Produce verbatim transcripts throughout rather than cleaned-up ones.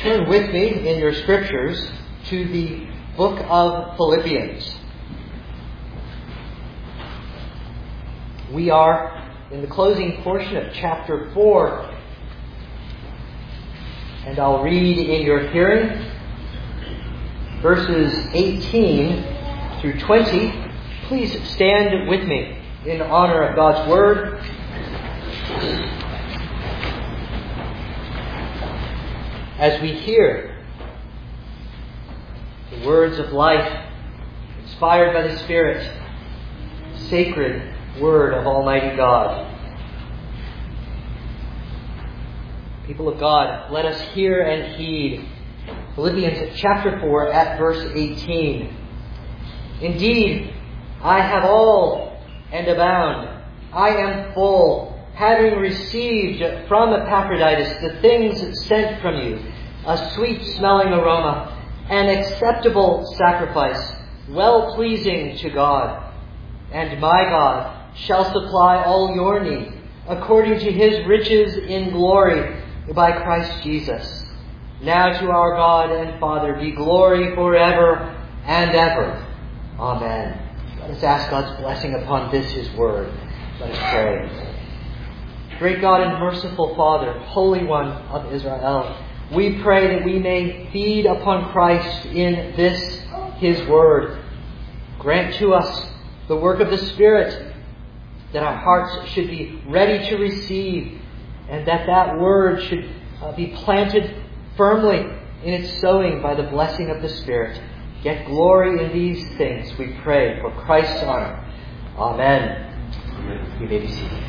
turn with me in your scriptures to the book of Philippians. We are in the closing portion of chapter four, and I'll read in your hearing verses eighteen through twenty. Please stand with me in honor of God's Word. As we hear the words of life, inspired by the Spirit, sacred Word of Almighty God. People of God, let us hear and heed Philippians chapter four at verse eighteen. Indeed, I have all and abound. I am full, having received from Epaphroditus the things sent from you, a sweet-smelling aroma, an acceptable sacrifice, well-pleasing to God. And my God shall supply all your need, according to His riches in glory, by Christ Jesus. Now to our God and Father be glory forever and ever. Amen. Let us ask God's blessing upon this His Word. Let us pray. Great God and merciful Father, Holy One of Israel, we pray that we may feed upon Christ in this His Word. Grant to us the work of the Spirit, that our hearts should be ready to receive, and that that Word should uh, be planted firmly in its sowing by the blessing of the Spirit. Get glory in these things, we pray, for Christ's honor. Amen. Amen. You may be seated.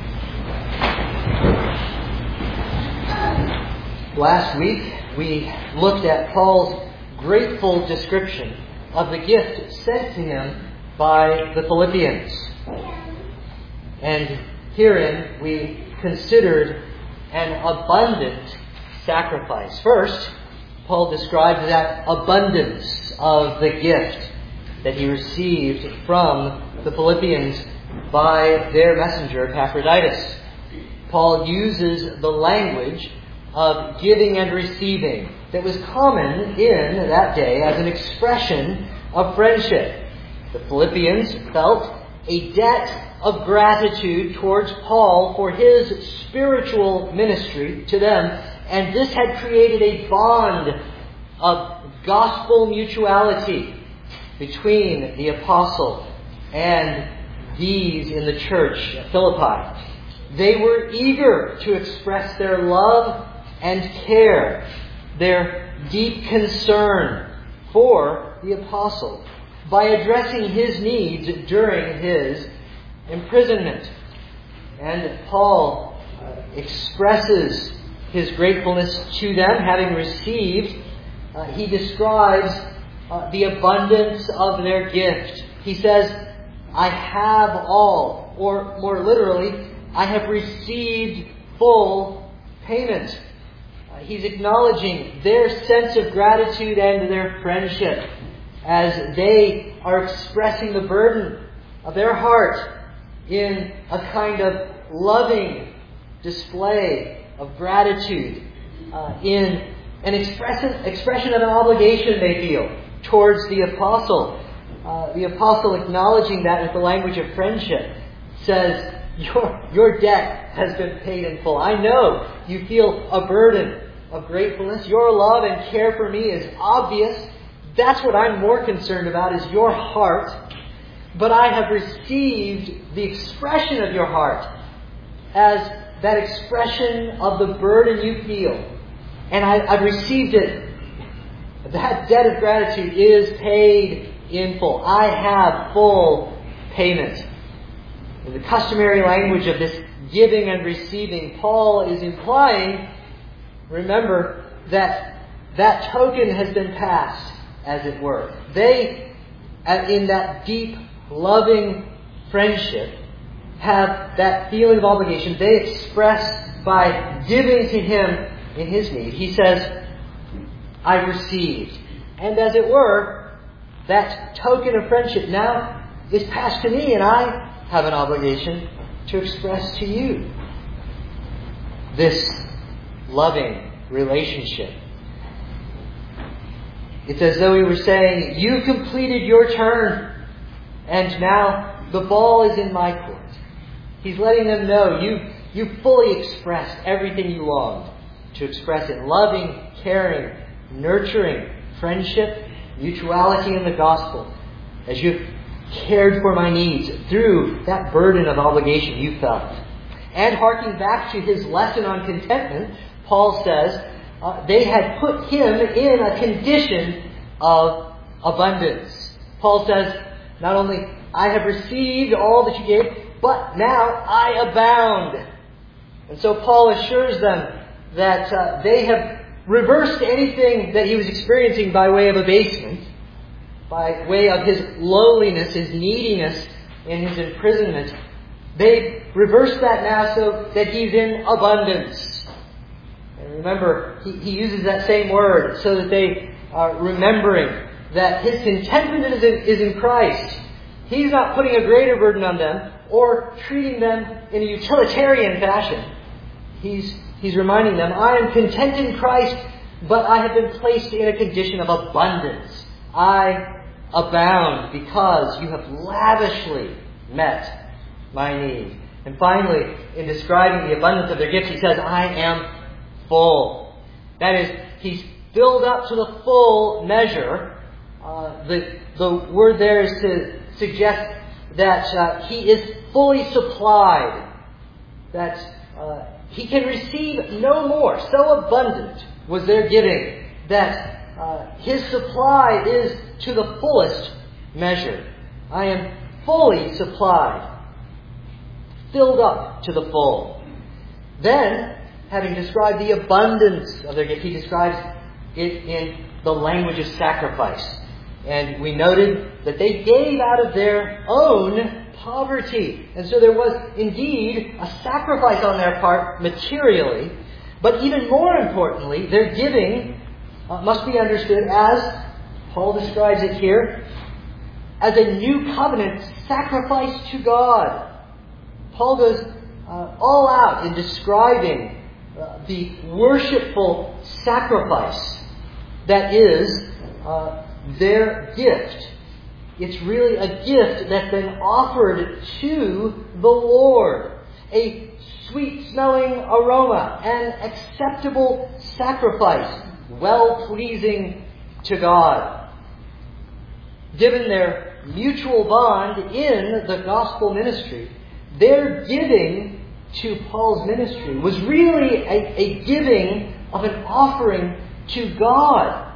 Last week, we looked at Paul's grateful description of the gift sent to him by the Philippians. And herein, we considered an abundant sacrifice. First, Paul described that abundance of the gift that he received from the Philippians by their messenger, Epaphroditus. Paul uses the language of giving and receiving that was common in that day as an expression of friendship. The Philippians felt a debt of gratitude towards Paul for his spiritual ministry to them, and this had created a bond of gospel mutuality between the apostle and these in the church at Philippi. They were eager to express their love and care, their deep concern for the apostle by addressing his needs during his imprisonment. And Paul uh, expresses his gratefulness to them, having received. Uh, he describes uh, the abundance of their gift. He says, I have all, or more literally, I have received full payment. Uh, he's acknowledging their sense of gratitude and their friendship as they are expressing the burden of their heart in a kind of loving display of gratitude, uh, in an expression, expression of an obligation they feel towards the apostle. Uh, the apostle, acknowledging that with the language of friendship, says, your, your debt has been paid in full. I know you feel a burden of gratefulness. Your love and care for me is obvious. That's what I'm more concerned about, is your heart. But I have received the expression of your heart as that expression of the burden you feel. And I, I've received it. That debt of gratitude is paid in full. I have full payment. In the customary language of this giving and receiving, Paul is implying, remember, that that token has been passed, as it were. They, in that deep, loving friendship, have that feeling of obligation they express by giving to him in his need. He says, I received. And as it were, that token of friendship now is passed to me, and I have an obligation to express to you this loving relationship. It's as though he were saying, you completed your turn, and now the ball is in my court. He's letting them know, you, you fully expressed everything you longed to express in loving, caring, nurturing, friendship, mutuality in the gospel, as you've cared for my needs through that burden of obligation you felt. And harking back to his lesson on contentment, Paul says uh, they had put him in a condition of abundance. Paul says, not only I have received all that you gave, but now I abound. And so Paul assures them that uh, they have reversed anything that he was experiencing by way of abasement, by way of his lowliness, his neediness in his imprisonment. They've reversed that now so that he's in abundance. And remember, he, he uses that same word so that they are remembering that his contentment is in, is in Christ. He's not putting a greater burden on them or treating them in a utilitarian fashion. He's, he's reminding them, I am content in Christ, but I have been placed in a condition of abundance. I abound because you have lavishly met my need. And finally, in describing the abundance of their gifts, he says, I am full. That is, he's filled up to the full measure. Uh, the, the word there is to suggest that uh, he is fully supplied. That uh, he can receive no more. So abundant was their giving that uh, his supply is to the fullest measure. I am fully supplied. Filled up to the full. Then, having described the abundance of their gift, he describes it in the language of sacrifice. And we noted that they gave out of their own poverty. And so there was indeed a sacrifice on their part materially. But even more importantly, their giving uh, must be understood as, Paul describes it here, as a new covenant sacrifice to God. Paul goes uh, all out in describing uh, the worshipful sacrifice that is uh, their gift. It's really a gift that's been offered to the Lord. A sweet-smelling aroma, an acceptable sacrifice, well-pleasing to God. Given their mutual bond in the gospel ministry, their giving to Paul's ministry was really a, a giving of an offering to God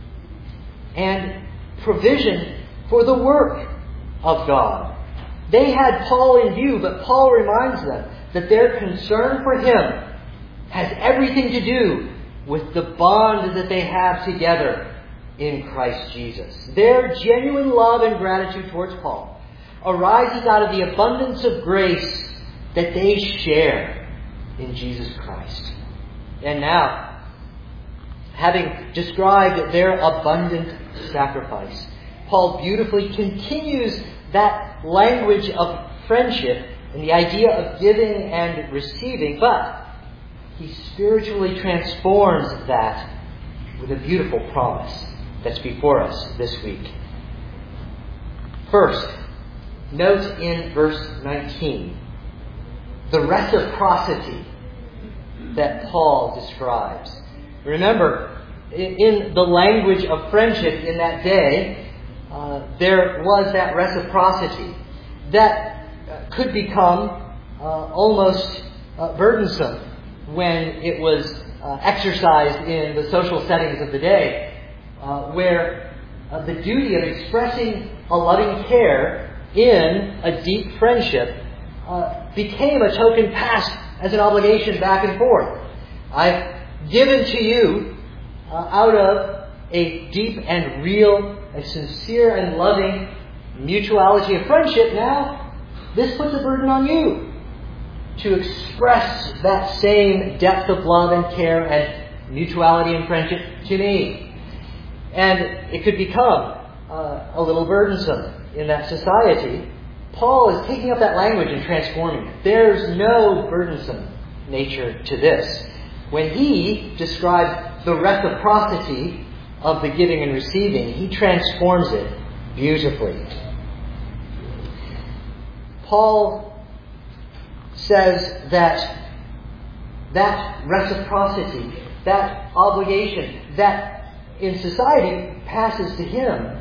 and provision for the work of God. They had Paul in view, but Paul reminds them that their concern for him has everything to do with the bond that they have together in Christ Jesus. Their genuine love and gratitude towards Paul arises out of the abundance of grace that they share in Jesus Christ. And now, having described their abundant sacrifice, Paul beautifully continues that language of friendship and the idea of giving and receiving, but he spiritually transforms that with a beautiful promise that's before us this week. First, note in verse nineteen the reciprocity that Paul describes. Remember, in the language of friendship in that day, uh, there was that reciprocity that could become uh, almost uh, burdensome when it was uh, exercised in the social settings of the day, uh, where uh, the duty of expressing a loving care in a deep friendship uh, became a token passed as an obligation back and forth. I've given to you uh, out of a deep and real and sincere and loving mutuality of friendship. Now, this puts a burden on you to express that same depth of love and care and mutuality and friendship to me. And it could become uh, a little burdensome in that society. Paul is taking up that language and transforming it. There's no burdensome nature to this. When he describes the reciprocity of the giving and receiving, he transforms it beautifully. Paul says that that reciprocity, that obligation, that in society passes to him,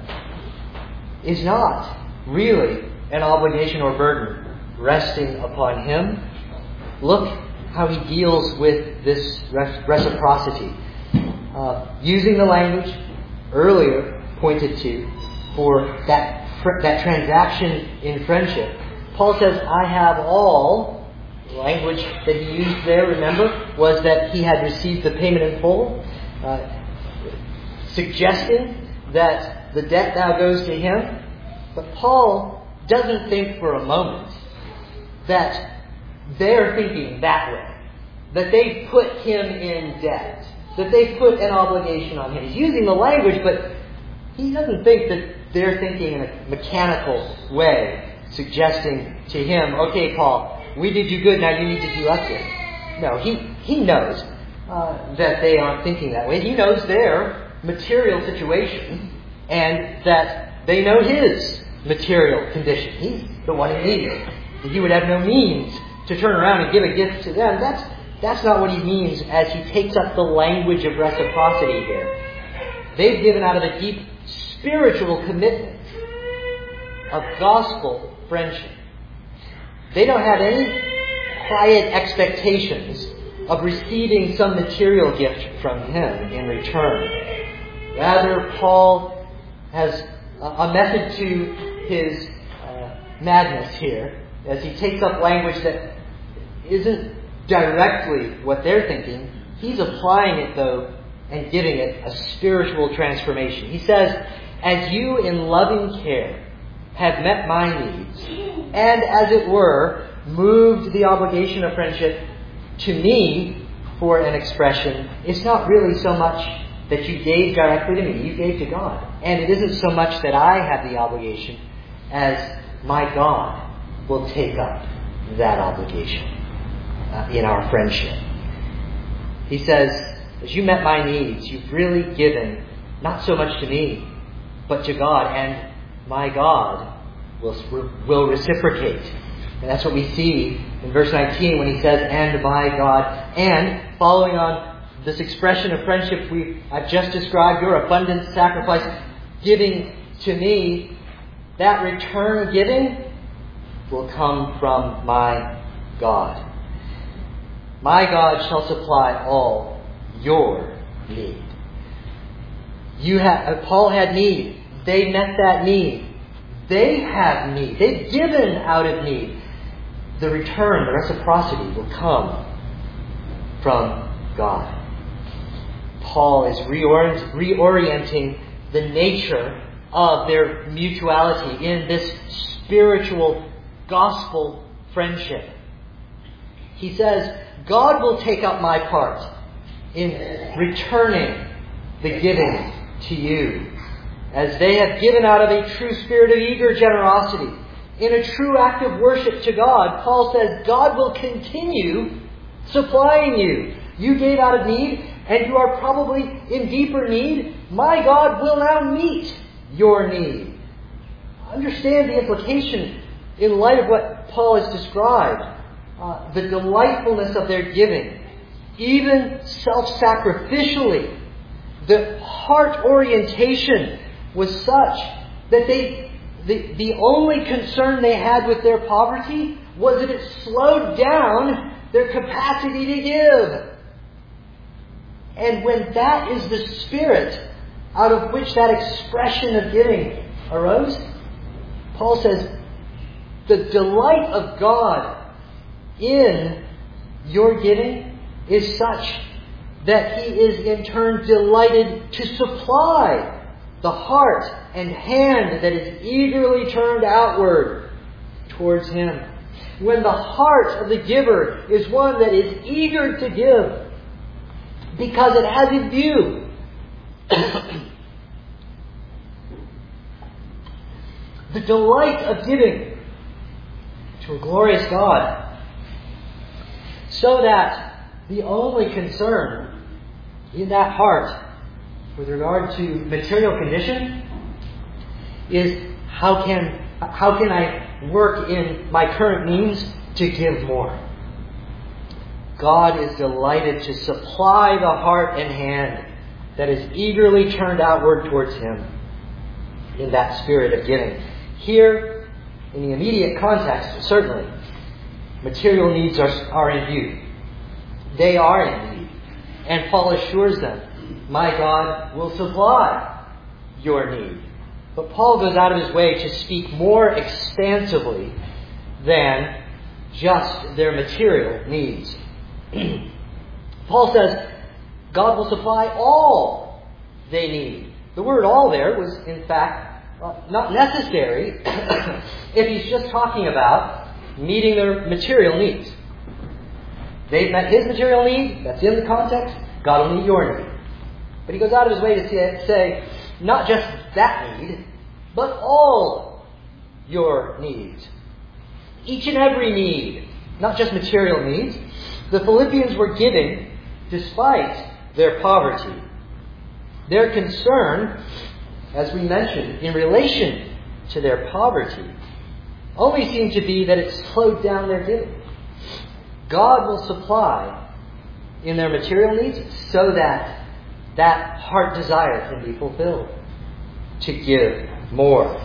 is not really an obligation or burden resting upon him. Look how he deals with this reciprocity. Uh, using the language earlier pointed to for that, that transaction in friendship, Paul says, I have all. The language that he used there, remember, was that he had received the payment in full, uh, suggesting that the debt now goes to him. But Paul doesn't think for a moment that they're thinking that way, that they put him in debt, that they put an obligation on him. He's using the language, but he doesn't think that they're thinking in a mechanical way, suggesting to him, okay, Paul, we did you good, now you need to do us good. No, he, he knows uh, that they aren't thinking that way. He knows their material situation and that they know his material condition. He's the one in need. He would have no means to turn around and give a gift to them. That's, that's not what he means as he takes up the language of reciprocity here. They've given out of a deep spiritual commitment of gospel friendship. They don't have any quiet expectations of receiving some material gift from him in return. Rather, Paul has a method to his uh, madness here as he takes up language that isn't directly what they're thinking. He's applying it, though, and giving it a spiritual transformation. He says, as you in loving care have met my needs, and as it were, moved the obligation of friendship to me for an expression, it's not really so much that you gave directly to me, you gave to God. And it isn't so much that I have the obligation as my God will take up that obligation uh, in our friendship. He says, as you met my needs, you've really given not so much to me, but to God. And my God will, will reciprocate. And that's what we see in verse nineteen when he says, and my God. And following on this expression of friendship we I've just described, your abundant sacrifice, giving to me, that return giving will come from my God. My God shall supply all your need. You have, Paul had need. They met that need. They have need. They've given out of need. The return, the reciprocity will come from God. Paul is reorient, reorienting the nature of their mutuality in this spiritual gospel friendship. He says, God will take up my part in returning the giving to you, as they have given out of a true spirit of eager generosity, in a true act of worship to God. Paul says, God will continue supplying you. You gave out of need, and you are probably in deeper need. My God will now meet your need. Understand the implication in light of what Paul has described. Uh, the delightfulness of their giving, even self-sacrificially. The heart orientation was such that they, the, the only concern they had with their poverty was that it slowed down their capacity to give. And when that is the spirit out of which that expression of giving arose, Paul says, the delight of God in your giving is such that He is in turn delighted to supply the heart and hand that is eagerly turned outward towards Him. When the heart of the giver is one that is eager to give because it has in view the delight of giving to a glorious God, so that the only concern in that heart with regard to material condition is how can how can I work in my current means to give more? God is delighted to supply the heart and hand that is eagerly turned outward towards Him in that spirit of giving. Here, in the immediate context, certainly, material needs are, are in view. They are in need. And Paul assures them, my God will supply your need. But Paul goes out of his way to speak more expansively than just their material needs. Paul says, God will supply all they need. The word all there was, in fact, uh, not necessary if he's just talking about meeting their material needs. They've met his material need, that's in the context, God will meet your need. But he goes out of his way to say, not just that need, but all your needs. Each and every need, not just material needs. The Philippians were giving despite their poverty. Their concern, as we mentioned, in relation to their poverty, only seemed to be that it slowed down their giving. God will supply in their material needs so that that heart desire can be fulfilled to give more.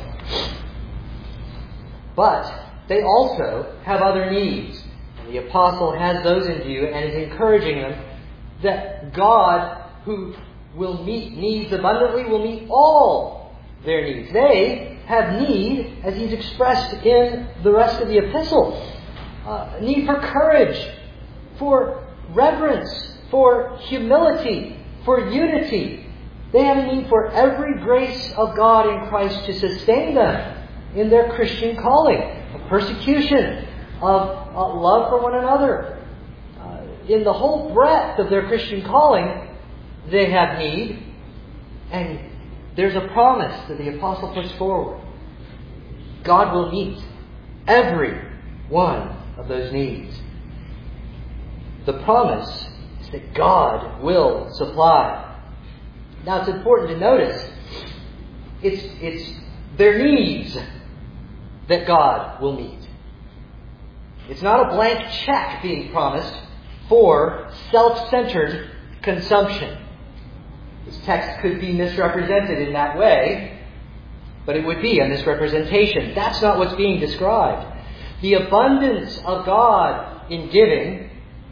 But they also have other needs. And the apostle has those in view and is encouraging them that God, who will meet needs abundantly, will meet all their needs. They have need, as he's expressed in the rest of the epistle. Uh, need for courage, for reverence, for humility, for unity. They have a need for every grace of God in Christ to sustain them in their Christian calling, of persecution, of uh, love for one another. Uh, in the whole breadth of their Christian calling, they have need. And there's a promise that the apostle puts forward. God will meet every one of those needs. The promise is that God will supply. Now it's important to notice it's, it's their needs that God will meet. It's not a blank check being promised for self-centered consumption. This text could be misrepresented in that way, but it would be a misrepresentation. That's not what's being described. The abundance of God in giving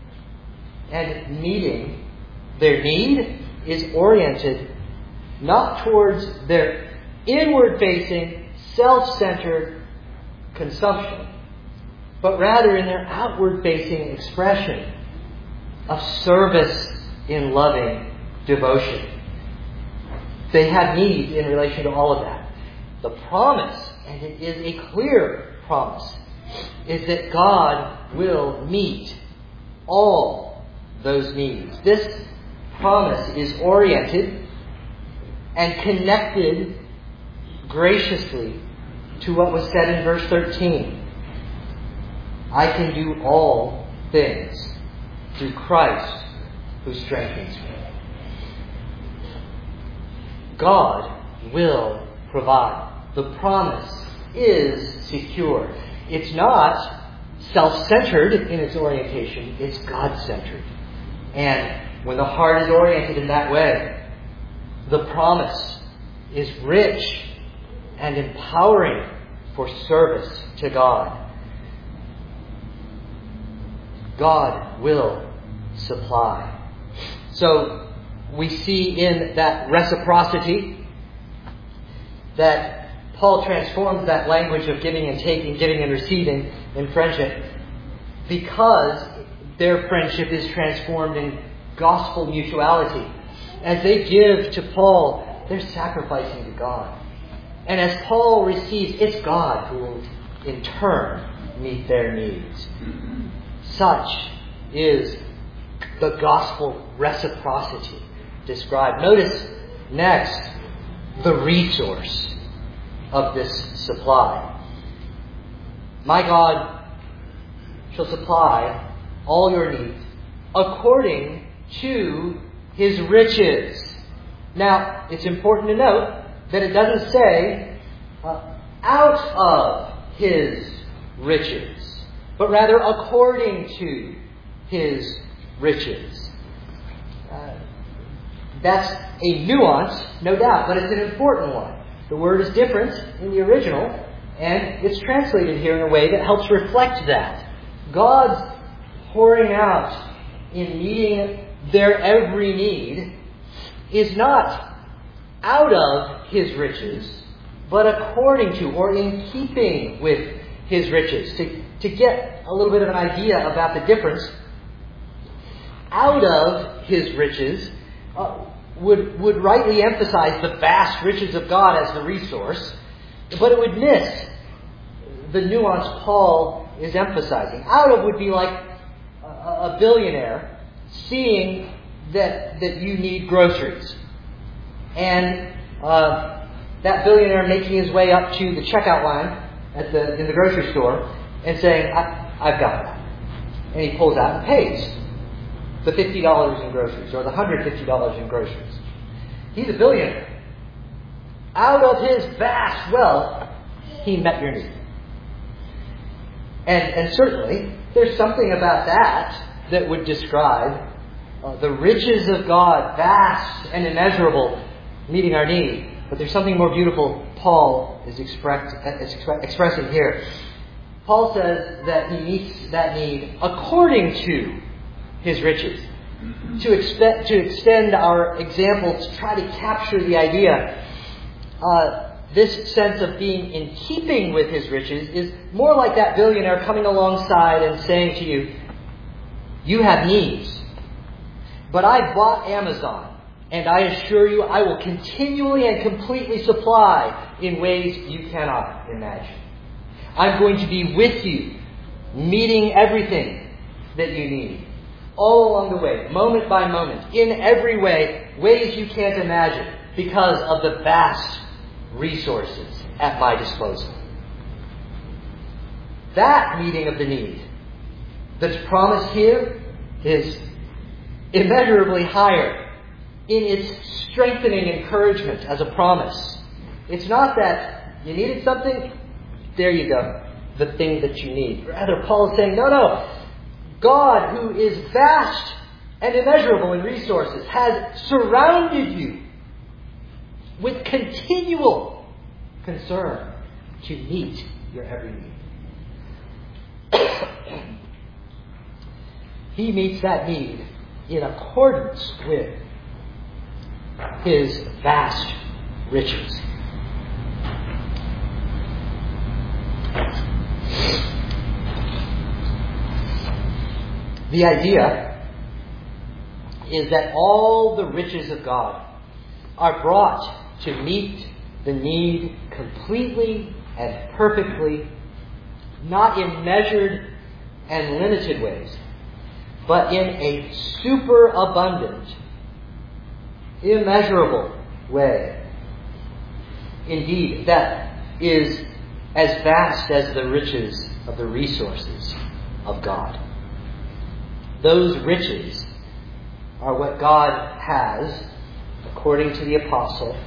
and meeting their need is oriented not towards their inward-facing, self-centered consumption, but rather in their outward-facing expression of service in loving devotion. They have need in relation to all of that. The promise, and it is a clear promise, is that God will meet all those needs. This promise is oriented and connected graciously to what was said in verse thirteen. I can do all things through Christ who strengthens me. God will provide. The promise is secure. It's not self-centered in its orientation. It's God-centered. And when the heart is oriented in that way, the promise is rich and empowering for service to God. God will supply. So we see in that reciprocity that Paul transforms that language of giving and taking, giving and receiving in friendship, because their friendship is transformed in gospel mutuality. As they give to Paul, they're sacrificing to God. And as Paul receives, it's God who will in turn meet their needs. Such is the gospel reciprocity described. Notice next the resource of this supply. My God shall supply all your needs according to His riches Now, it's important to note that it doesn't say uh, out of His riches, but rather according to His riches. Uh, that's a nuance, no doubt, but it's an important one. The word is different in the original, and it's translated here in a way that helps reflect that. God's pouring out in meeting their every need is not out of His riches, but according to or in keeping with His riches. To, to get a little bit of an idea about the difference, out of His riches uh, would, would rightly emphasize the vast riches of God as the resource, but it would miss the nuance Paul is emphasizing. Out of would be like a, a billionaire seeing that, that you need groceries. And uh, that billionaire making his way up to the checkout line at the in the grocery store and saying, I, I've got that. And he pulls out and pays the fifty dollars in groceries or the one hundred fifty dollars in groceries. He's a billionaire. Out of his vast wealth, he met your need. And, and certainly, there's something about that that would describe uh, the riches of God, vast and immeasurable, meeting our need. But there's something more beautiful Paul is, express, is expre- expressing here. Paul says that he meets that need according to His riches. To, expect, to extend our example to try to capture the idea, uh, this sense of being in keeping with His riches is more like that billionaire coming alongside and saying to you, you have needs, but I bought Amazon. And I assure you, I will continually and completely supply in ways you cannot imagine. I'm going to be with you, meeting everything that you need, all along the way, moment by moment, in every way, ways you can't imagine, because of the vast resources at my disposal. That meeting of the need that's promised here is immeasurably higher in its strengthening encouragement as a promise. It's not that you needed something, there you go, the thing that you need. Rather, Paul is saying, no, no. God, who is vast and immeasurable in resources, has surrounded you with continual concern to meet your every need. He meets that need in accordance with His vast riches. The idea is that all the riches of God are brought to meet the need completely and perfectly, not in measured and limited ways, but in a superabundant, immeasurable way. Indeed, that is as vast as the riches of the resources of God. Those riches are what God has, according to the apostle,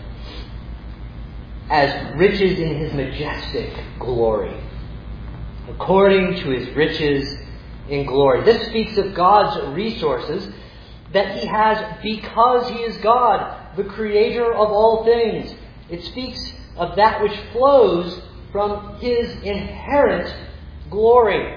as riches in His majestic glory. According to His riches in glory. This speaks of God's resources that He has because He is God, the Creator of all things. It speaks of that which flows from His inherent glory.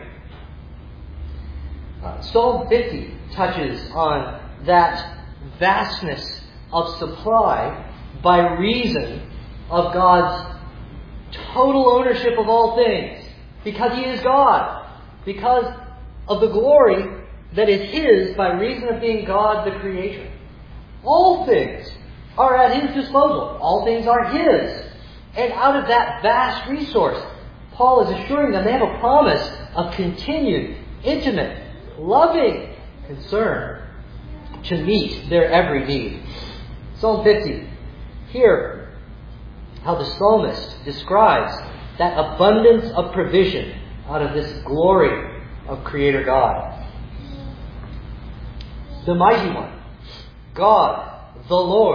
Uh, Psalm fifty touches on that vastness of supply by reason of God's total ownership of all things. Because He is God. Because of the glory that is His by reason of being God the Creator. All things are at His disposal. All things are His. And out of that vast resource, Paul is assuring them they have a promise of continued, intimate, loving concern to meet their every need. Psalm fifty. Hear how the psalmist describes that abundance of provision out of this glory of Creator God. The Mighty One, God, the Lord,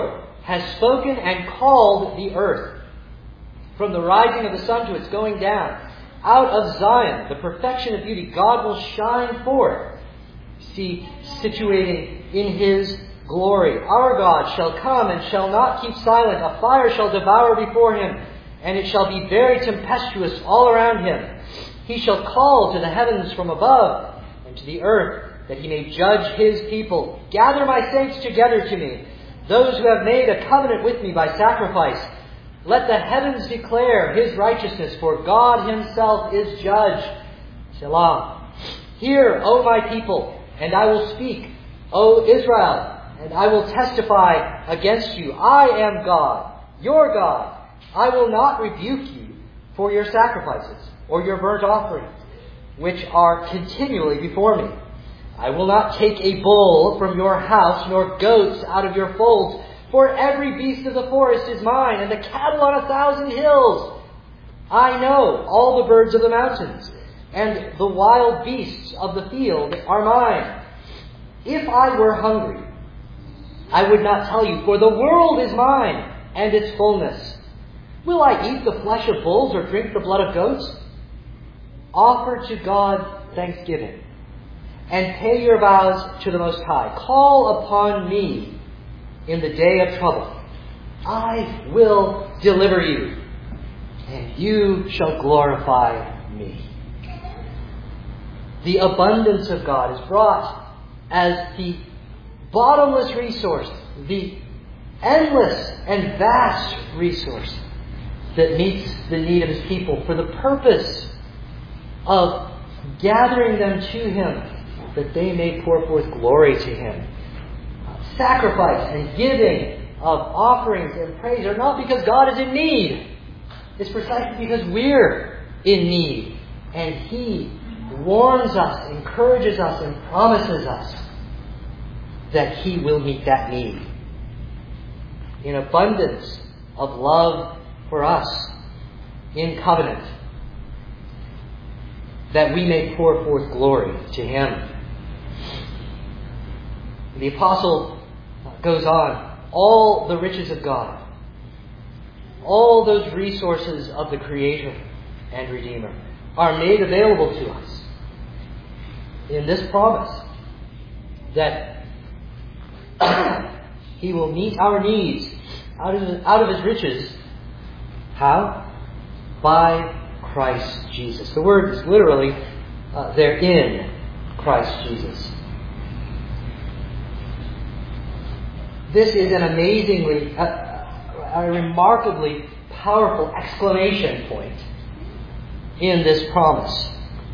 has spoken and called the earth. From the rising of the sun to its going down, out of Zion, the perfection of beauty, God will shine forth. See, situating in His glory. Our God shall come and shall not keep silent. A fire shall devour before Him, and it shall be very tempestuous all around Him. He shall call to the heavens from above, and to the earth, that He may judge His people. Gather my saints together to me, those who have made a covenant with me by sacrifice. Let the heavens declare His righteousness, for God Himself is judge. Selah. Hear, O my people, and I will speak. O Israel, and I will testify against you. I am God, your God. I will not rebuke you for your sacrifices or your burnt offerings, which are continually before me. I will not take a bull from your house, nor goats out of your folds. For every beast of the forest is mine, and the cattle on a thousand hills. I know all the birds of the mountains, and the wild beasts of the field are mine. If I were hungry, I would not tell you, for the world is mine, and its fullness. Will I eat the flesh of bulls, or drink the blood of goats? Offer to God thanksgiving, and pay your vows to the Most High. Call upon me in the day of trouble. I will deliver you, and you shall glorify me. The abundance of God is brought as the bottomless resource, the endless and vast resource that meets the need of His people for the purpose of gathering them to Him, that they may pour forth glory to Him. Sacrifice and giving of offerings and praise are not because God is in need. It's precisely because we're in need. And He warns us, encourages us, and promises us that He will meet that need. In abundance of love for us in covenant, that we may pour forth glory to Him. The Apostle goes on, all the riches of God, all those resources of the Creator and Redeemer are made available to us in this promise that He will meet our needs out of, out of His riches. How? By Christ Jesus. The word is literally, uh, they're in Christ Jesus. This is an amazingly, a, a remarkably powerful exclamation point in this promise.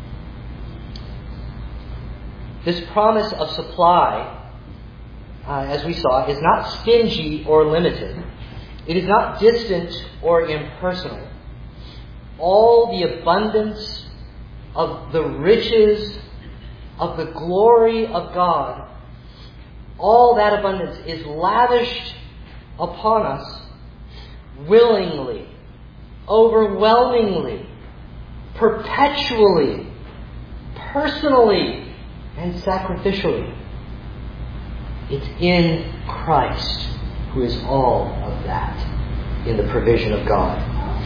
This promise of supply, uh, as we saw, is not stingy or limited. It is not distant or impersonal. All the abundance of the riches of the glory of God, all that abundance is lavished upon us willingly, overwhelmingly, perpetually, personally, and sacrificially. It's in Christ who is all of that in the provision of God.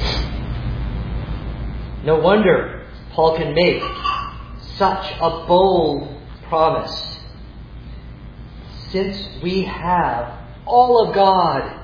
No wonder Paul can make such a bold promise. Since we have all of God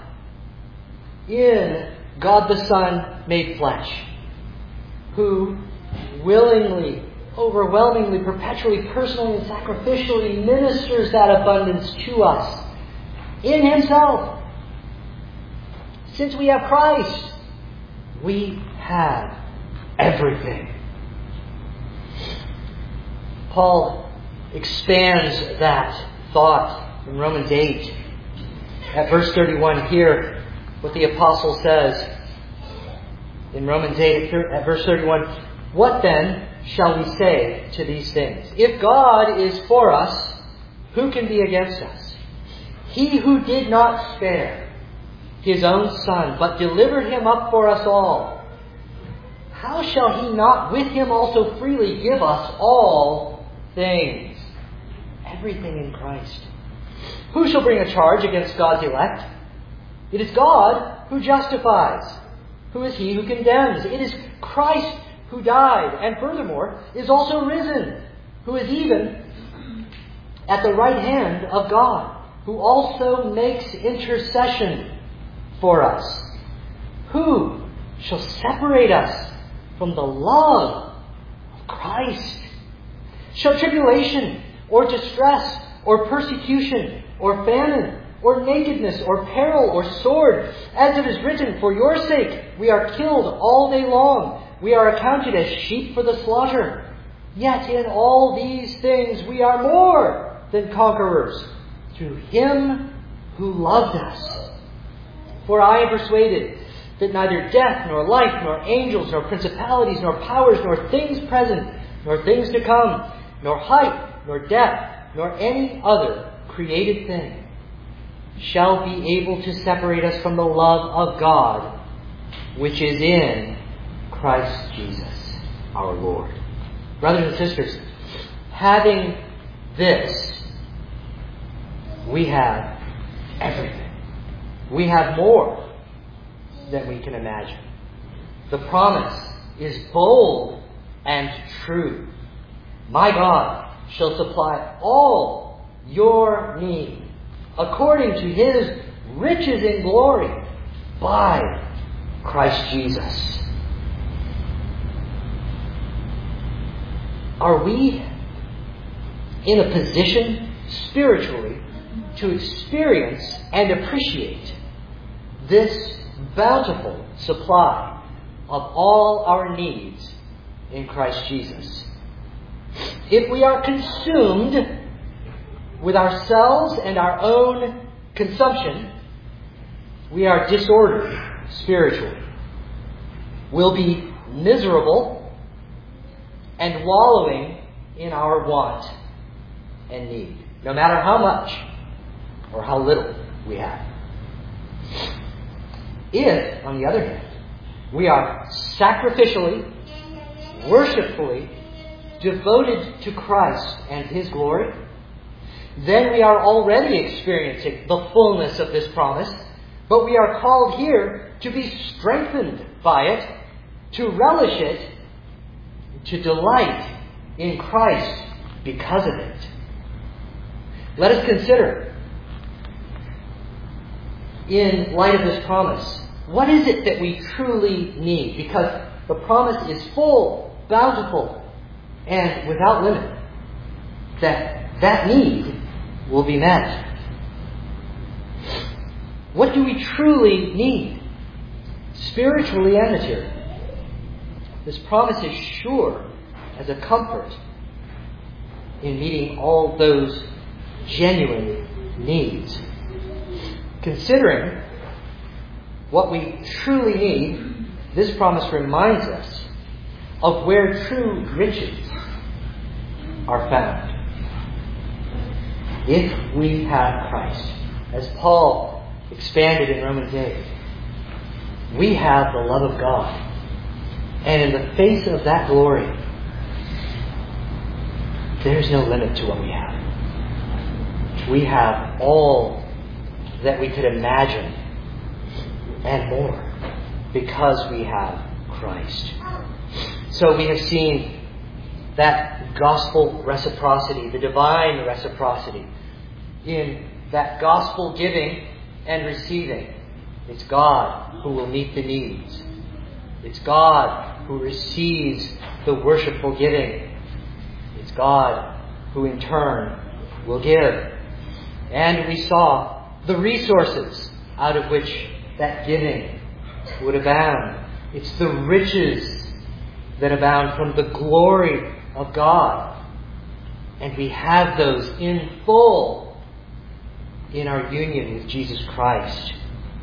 in God the Son made flesh, who willingly, overwhelmingly, perpetually, personally, and sacrificially ministers that abundance to us in Himself. Since we have Christ, we have everything. Paul expands that thought in Romans eight. At verse thirty-one, hear what the apostle says in Romans eight at verse thirty-one. What then shall we say to these things? If God is for us, who can be against us? He who did not spare His own Son, but delivered Him up for us all, how shall He not with Him also freely give us all things? Everything in Christ. Who shall bring a charge against God's elect? It is God who justifies. Who is he who condemns? It is Christ who died, and furthermore, is also risen, who is even at the right hand of God, who also makes intercession for us. Who shall separate us from the love of Christ? Shall tribulation, or distress, or persecution, or famine, or nakedness, or peril, or sword? As it is written, for your sake we are killed all day long. We are accounted as sheep for the slaughter. Yet in all these things we are more than conquerors through Him who loved us. For I am persuaded that neither death, nor life, nor angels, nor principalities, nor powers, nor things present, nor things to come, nor height, nor depth, nor any other created thing shall be able to separate us from the love of God, which is in Christ Jesus our Lord. Brothers and sisters, having this, we have everything. We have more than we can imagine. The promise is bold and true. My God shall supply all your need according to His riches in glory by Christ Jesus. Are we in a position spiritually to experience and appreciate this bountiful supply of all our needs in Christ Jesus? If we are consumed with ourselves and our own consumption, we are disordered spiritually. We'll be miserable and wallowing in our want and need, no matter how much or how little we have. If, on the other hand, we are sacrificially, worshipfully devoted to Christ and His glory, then we are already experiencing the fullness of this promise, but we are called here to be strengthened by it, to relish it, to delight in Christ because of it. Let us consider, in light of this promise, what is it that we truly need? Because the promise is full, bountiful, and without limit. That that need will be met. What do we truly need? Spiritually and materially. This promise is sure as a comfort in meeting all those genuine needs. Considering what we truly need, this promise reminds us of where true riches are found. If we have Christ, as Paul expanded in Romans eight, we have the love of God. And in the face of that glory, there's no limit to what we have. We have all that we could imagine and more because we have Christ. So we have seen that gospel reciprocity, the divine reciprocity, in that gospel giving and receiving. It's God who will meet the needs. It's God who receives the worshipful giving. It's God who in turn will give. And we saw the resources out of which that giving would abound. It's the riches that abound from the glory of God. And we have those in full in our union with Jesus Christ.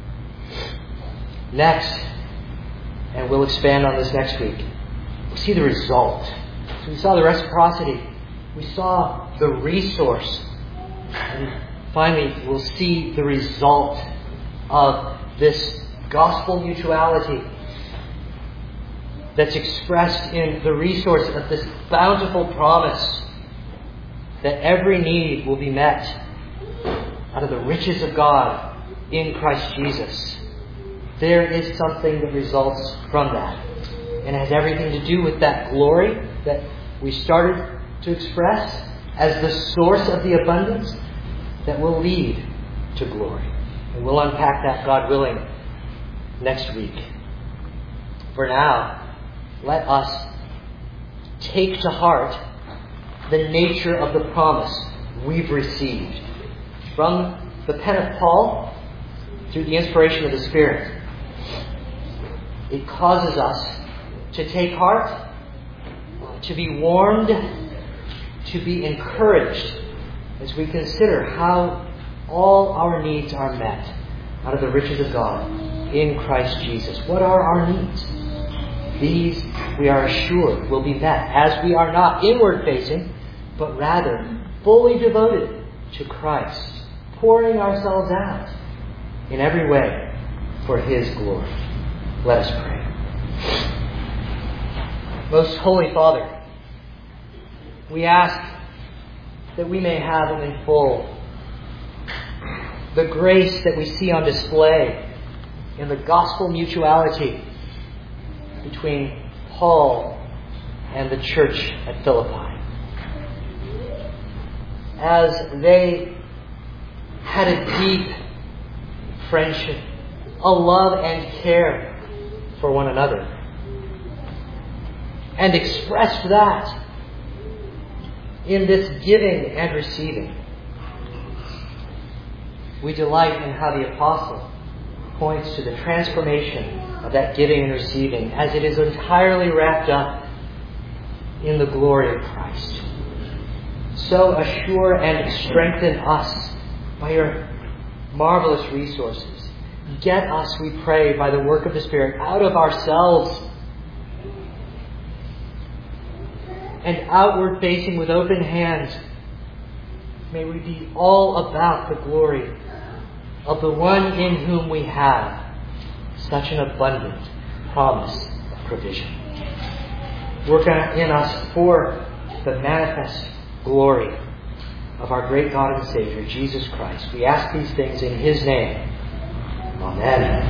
Next, and we'll expand on this next week, we'll see the result. So we saw the reciprocity. We saw the resource. And finally, we'll see the result of this gospel mutuality that's expressed in the resource of this bountiful promise that every need will be met out of the riches of God in Christ Jesus, there is something that results from that. And it has everything to do with that glory that we started to express as the source of the abundance that will lead to glory. And we'll unpack that, God willing, next week. For now, let us take to heart the nature of the promise we've received from the pen of Paul through the inspiration of the Spirit. It causes us to take heart, to be warmed, to be encouraged as we consider how all our needs are met out of the riches of God in Christ Jesus. What are our needs? These, we are assured, will be met as we are not inward-facing, but rather fully devoted to Christ, pouring ourselves out in every way for His glory. Let us pray. Most Holy Father, we ask that we may have in full the grace that we see on display in the gospel mutuality between Paul and the church at Philippi. As they had a deep friendship, a love and care for one another, and expressed that in this giving and receiving. We delight in how the apostle points to the transformation of that giving and receiving as it is entirely wrapped up in the glory of Christ. So assure and strengthen us by your marvelous resources. Get us, we pray, by the work of the Spirit, out of ourselves and outward facing with open hands. May we be all about the glory of the one in whom we have such an abundant promise of provision. Work in us for the manifest glory of our great God and Savior, Jesus Christ. We ask these things in His name. Amen.